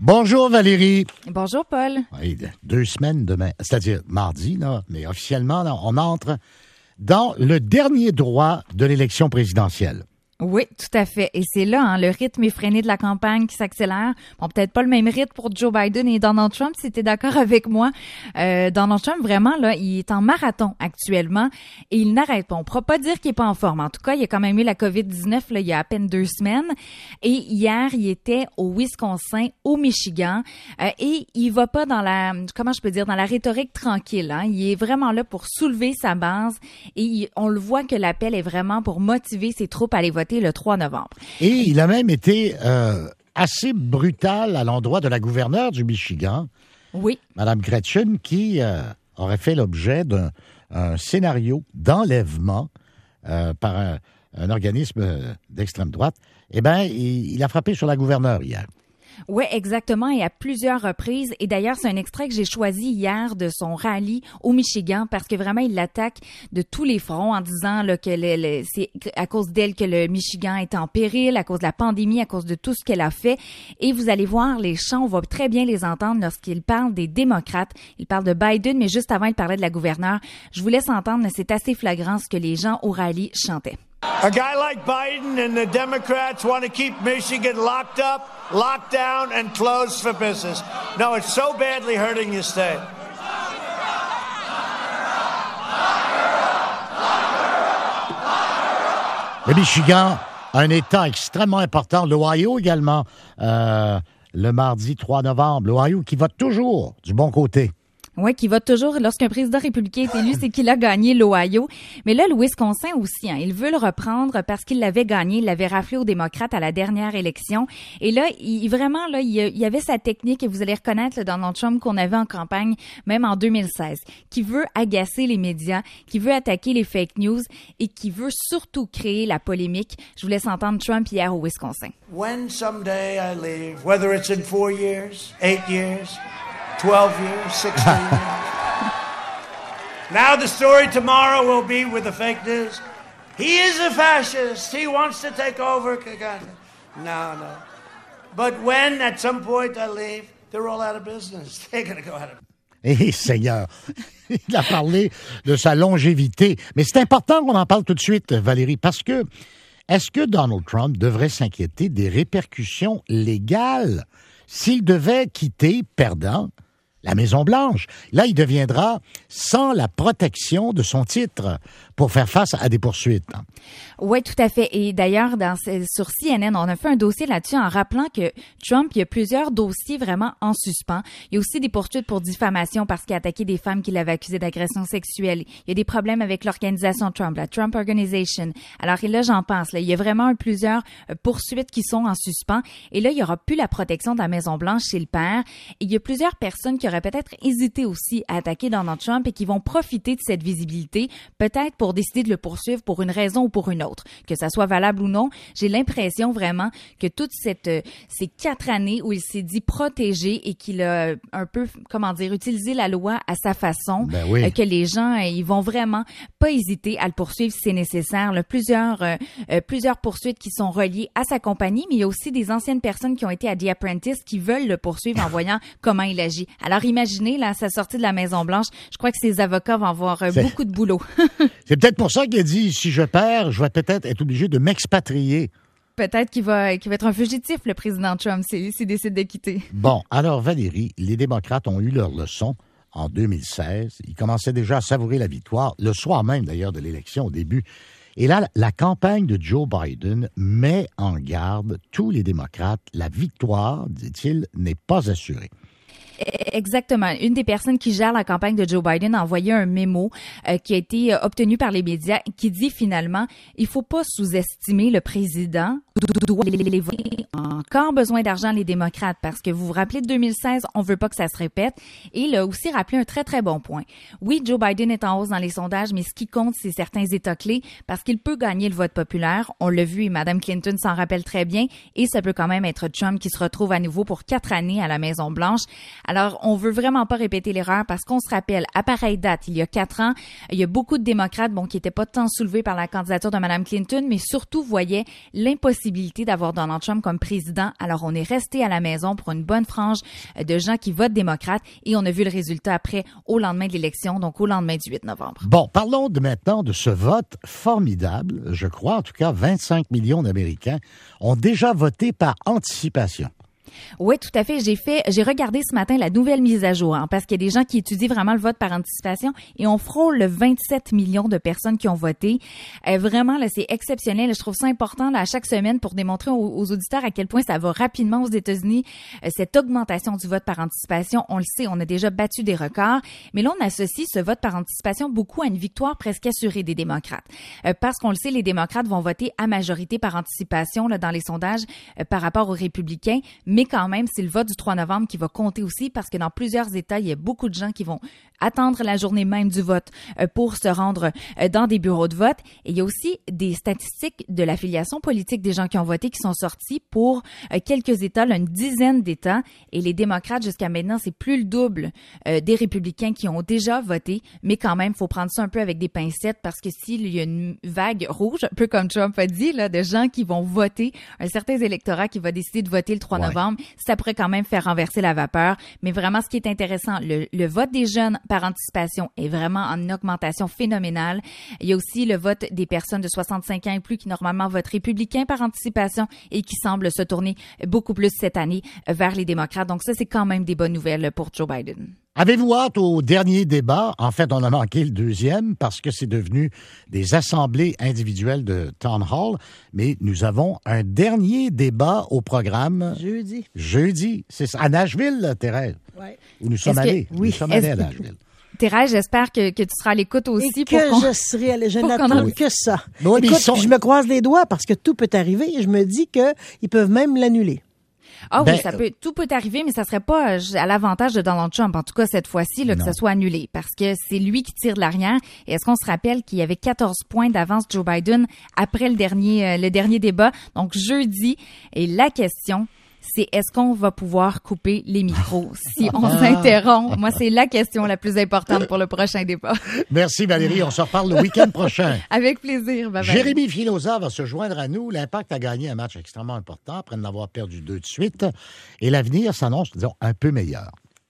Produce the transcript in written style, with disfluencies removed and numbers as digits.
Bonjour Valérie. Bonjour Paul. Oui, 2 semaines demain, c'est-à-dire mardi, là, mais officiellement, là, on entre dans le dernier droit de l'élection présidentielle. Oui, tout à fait. Et c'est là, le rythme effréné de la campagne qui s'accélère. Bon, peut-être pas le même rythme pour Joe Biden et Donald Trump, si tu es d'accord avec moi. Donald Trump, vraiment, là, il est en marathon actuellement et il n'arrête pas. On ne pourra pas dire qu'il est pas en forme. En tout cas, il a quand même eu la COVID-19 là, il y a à peine 2 semaines. Et hier, il était au Wisconsin, au Michigan. Et il va pas dans la, comment je peux dire, dans la rhétorique tranquille. Hein. Il est vraiment là pour soulever sa base et on le voit que l'appel est vraiment pour motiver ses troupes à aller voter le 3 novembre. Et il a même été assez brutal à l'endroit de la gouverneure du Michigan, oui, Mme Gretchen, qui aurait fait l'objet d'un scénario d'enlèvement par un organisme d'extrême droite. Eh bien, il a frappé sur la gouverneure hier. Oui, exactement, et à plusieurs reprises. Et d'ailleurs, c'est un extrait que j'ai choisi hier de son rallye au Michigan parce que vraiment, il l'attaque de tous les fronts en disant là, que c'est à cause d'elle que le Michigan est en péril, à cause de la pandémie, à cause de tout ce qu'elle a fait. Et vous allez voir, les chants, on va très bien les entendre lorsqu'il parle des démocrates. Il parle de Biden, mais juste avant, il parlait de la gouverneure. Je vous laisse entendre, mais c'est assez flagrant ce que les gens au rallye chantaient. A guy like Biden and the Democrats want to keep Michigan locked up, locked down, and closed for business. No, it's so badly hurting your state. Le Michigan, un État extrêmement important. L'Ohio également, le mardi 3 novembre. L'Ohio qui vote toujours du bon côté. Oui, qui vote toujours lorsqu'un président républicain est élu, c'est qu'il a gagné l'Ohio. Mais là, le Wisconsin aussi, il veut le reprendre parce qu'il l'avait gagné, il l'avait raflé aux démocrates à la dernière élection. Et là, il y avait sa technique, et vous allez reconnaître le Donald Trump qu'on avait en campagne, même en 2016, qui veut agacer les médias, qui veut attaquer les fake news et qui veut surtout créer la polémique. Je vous laisse entendre Trump hier au Wisconsin. When someday I leave, whether it's in 4 years, 8 years, 12 years, 16 years. Now the story tomorrow will be with the fake news. He is a fascist. He wants to take over. No. But when at some point I leave, they're all out of business. They're going to go out of business. Eh, Seigneur, il a parlé de sa longévité. Mais c'est important qu'on en parle tout de suite, Valérie, parce que est-ce que Donald Trump devrait s'inquiéter des répercussions légales s'il devait quitter perdant la Maison-Blanche? Là, il deviendra sans la protection de son titre pour faire face à des poursuites. Oui, tout à fait. Et d'ailleurs, sur CNN, on a fait un dossier là-dessus en rappelant que Trump, il y a plusieurs dossiers vraiment en suspens. Il y a aussi des poursuites pour diffamation parce qu'il a attaqué des femmes qu'il avait accusées d'agression sexuelle. Il y a des problèmes avec l'organisation Trump, la Trump Organization. Alors là, j'en pense. Là, il y a vraiment plusieurs poursuites qui sont en suspens. Et là, il n'y aura plus la protection de la Maison-Blanche chez le père. Et il y a plusieurs personnes qui auraient peut-être hésité aussi à attaquer Donald Trump et qui vont profiter de cette visibilité, peut-être pour décider de le poursuivre pour une raison ou pour une autre. Que ça soit valable ou non, j'ai l'impression vraiment que toutes ces 4 années où il s'est dit protégé et qu'il a un peu, utilisé la loi à sa façon, que les gens, ils vont vraiment pas hésiter à le poursuivre si c'est nécessaire. Là, plusieurs poursuites qui sont reliées à sa compagnie, mais il y a aussi des anciennes personnes qui ont été à The Apprentice qui veulent le poursuivre en voyant comment il agit. Alors imaginez, là, à sa sortie de la Maison-Blanche, je crois que ses avocats vont avoir beaucoup de boulot. C'est peut-être pour ça qu'il a dit, si je perds, je vais peut-être être obligé de m'expatrier. Peut-être qu'il va être un fugitif, le président Trump, s'il décide de quitter. Bon, alors Valérie, les démocrates ont eu leur leçon en 2016. Ils commençaient déjà à savourer la victoire, le soir même d'ailleurs de l'élection au début. Et là, la campagne de Joe Biden met en garde tous les démocrates. La victoire, dit-il, n'est pas assurée. Exactement. Une des personnes qui gère la campagne de Joe Biden a envoyé un mémo qui a été obtenu par les médias qui dit finalement, il faut pas sous-estimer le président. Encore besoin d'argent les démocrates parce que vous vous rappelez de 2016, on veut pas que ça se répète. Et il a aussi rappelé un très très bon point. Oui, Joe Biden est en hausse dans les sondages, mais ce qui compte, c'est certains États clés parce qu'il peut gagner le vote populaire. On l'a vu et Mme Clinton s'en rappelle très bien. Et ça peut quand même être Trump qui se retrouve à nouveau pour 4 années à la Maison-Blanche. Alors, on veut vraiment pas répéter l'erreur parce qu'on se rappelle, à pareille date, il y a 4 ans, il y a beaucoup de démocrates qui étaient pas tant soulevés par la candidature de Mme Clinton, mais surtout voyaient l'impossibilité possibilité d'avoir Donald Trump comme président. Alors, on est resté à la maison pour une bonne frange de gens qui votent démocrates et on a vu le résultat après, au lendemain de l'élection, donc au lendemain du 8 novembre. Bon, parlons maintenant de ce vote formidable. Je crois, en tout cas, 25 millions d'Américains ont déjà voté par anticipation. Oui, tout à fait. J'ai regardé ce matin la nouvelle mise à jour, parce qu'il y a des gens qui étudient vraiment le vote par anticipation et on frôle le 27 millions de personnes qui ont voté. Vraiment, là, c'est exceptionnel. Je trouve ça important, là, à chaque semaine pour démontrer aux auditeurs à quel point ça va rapidement aux États-Unis. Cette augmentation du vote par anticipation, on le sait, on a déjà battu des records. Mais là, on associe ce vote par anticipation beaucoup à une victoire presque assurée des démocrates. Parce qu'on le sait, les démocrates vont voter à majorité par anticipation, là, dans les sondages par rapport aux républicains. Mais quand même, c'est le vote du 3 novembre qui va compter aussi parce que dans plusieurs États, il y a beaucoup de gens qui vont attendre la journée même du vote pour se rendre dans des bureaux de vote. Et il y a aussi des statistiques de l'affiliation politique des gens qui ont voté qui sont sorties pour quelques États, là, une dizaine d'États. Et les démocrates, jusqu'à maintenant, c'est plus le double des républicains qui ont déjà voté. Mais quand même, il faut prendre ça un peu avec des pincettes parce que s'il y a une vague rouge, un peu comme Trump a dit, là, de gens qui vont voter, un certain électorat qui va décider de voter le 3 novembre, ça pourrait quand même faire renverser la vapeur. Mais vraiment, ce qui est intéressant, le vote des jeunes par anticipation est vraiment en augmentation phénoménale. Il y a aussi le vote des personnes de 65 ans et plus qui normalement votent républicains par anticipation et qui semblent se tourner beaucoup plus cette année vers les démocrates. Donc ça, c'est quand même des bonnes nouvelles pour Joe Biden. Avez-vous hâte au dernier débat? En fait, on a manqué le deuxième parce que c'est devenu des assemblées individuelles de Town Hall. Mais nous avons un dernier débat au programme. Jeudi, c'est ça. À Nashville, Thérèse. Oui. Où nous sommes allés. Oui. Nous sommes allés à Nashville. Thérèse, j'espère que tu seras à l'écoute aussi. Et que je serai allée. Je n'attends que ça. Oui, écoute, je me croise les doigts parce que tout peut arriver et je me dis qu'ils peuvent même l'annuler. Ah oui, tout peut arriver, mais ça serait pas à l'avantage de Donald Trump, en tout cas cette fois-ci, là, que ça soit annulé, parce que c'est lui qui tire de l'arrière. Et est-ce qu'on se rappelle qu'il y avait 14 points d'avance Joe Biden après le dernier débat, donc jeudi, et la question, c'est est-ce qu'on va pouvoir couper les micros si on s'interrompt? Moi, c'est la question la plus importante pour le prochain débat. Merci Valérie, on se reparle le week-end prochain. Avec plaisir. Bye bye. Jérémy Filosa va se joindre à nous. L'Impact a gagné un match extrêmement important après en avoir perdu 2 de suite et l'avenir s'annonce, disons, un peu meilleur.